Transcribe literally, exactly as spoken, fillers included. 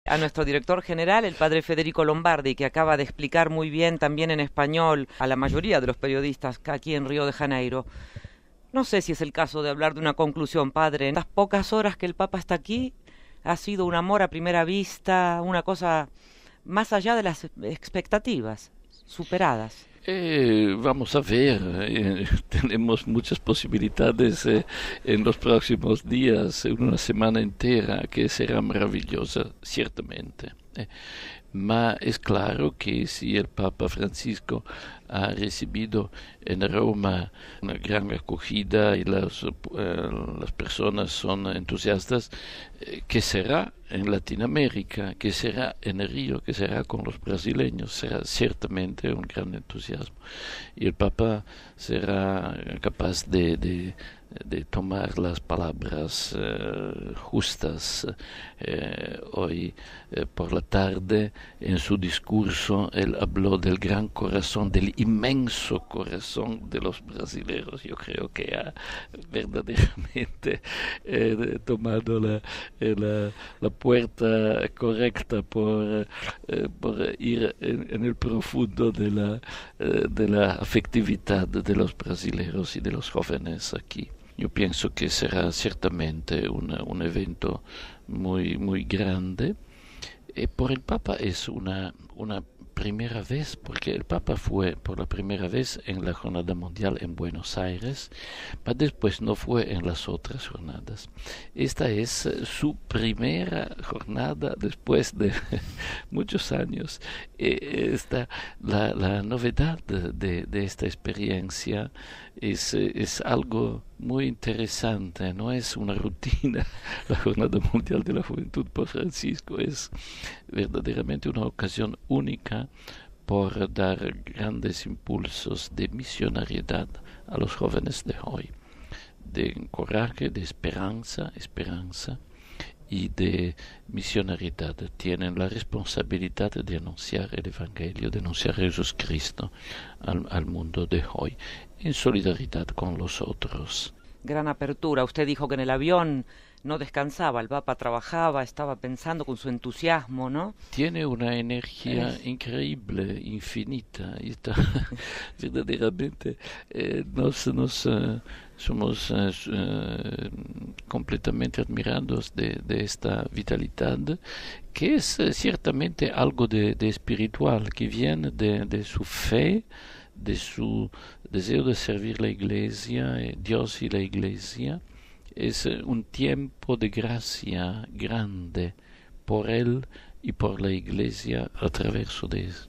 A nuestro director general, el padre Federico Lombardi, que acaba de explicar muy bien también en español a la mayoría de los periodistas aquí en Río de Janeiro. No sé si es el caso de hablar de una conclusión, padre. En las pocas horas que el Papa está aquí, ha sido un amor a primera vista, una cosa más allá de las expectativas, superadas. Eh, vamos a ver, eh, tenemos muchas posibilidades eh, en los próximos días, en una semana entera que será maravillosa, ciertamente. Eh, ma es claro que si el Papa Francisco ha recibido en Roma una gran acogida y las, eh, las personas son entusiastas, eh, ¿qué será en Latinoamérica? ¿Qué será en el Río? ¿Qué será con los brasileños? Será ciertamente un gran entusiasmo. Y el Papa será capaz de, de de tomar las palabras eh, justas. Eh, hoy eh, por la tarde en su discurso él habló del gran corazón, del inmenso corazón de los brasileños. Yo creo que ha verdaderamente eh, tomado la, eh, la, la puerta correcta por, eh, por ir en, en el profundo de la, eh, de la afectividad de los brasileños y de los jóvenes aquí. Yo pienso que será ciertamente una, un evento muy, muy grande. Eh, por el Papa es una, una primera vez, porque el Papa fue por la primera vez en la Jornada Mundial en Buenos Aires, pero después no fue en las otras jornadas. Esta es eh, su primera jornada después de muchos años. Eh, esta, la, la novedad de, de, de esta experiencia es, eh, es algo muy interesante, no es una rutina. La Jornada Mundial de la Juventud por Francisco es verdaderamente una ocasión única por dar grandes impulsos de misionariedad a los jóvenes de hoy, de coraje, de esperanza, esperanza y de misionariedad. Tienen la responsabilidad de anunciar el Evangelio, de anunciar a Jesucristo al, al mundo de hoy, en solidaridad con los otros. Gran apertura. Usted dijo que en el avión no descansaba, el Papa trabajaba, estaba pensando con su entusiasmo, ¿no? Tiene una energía Es... increíble, infinita, y está verdaderamente eh, nos, nos uh, somos uh, uh, completamente admirados de, de esta vitalidad, que es uh, ciertamente algo de, de espiritual, que viene de, de su fe, de su deseo de servir la Iglesia, eh, Dios y la Iglesia. Es eh, un tiempo de gracia grande por él y por la Iglesia a través de,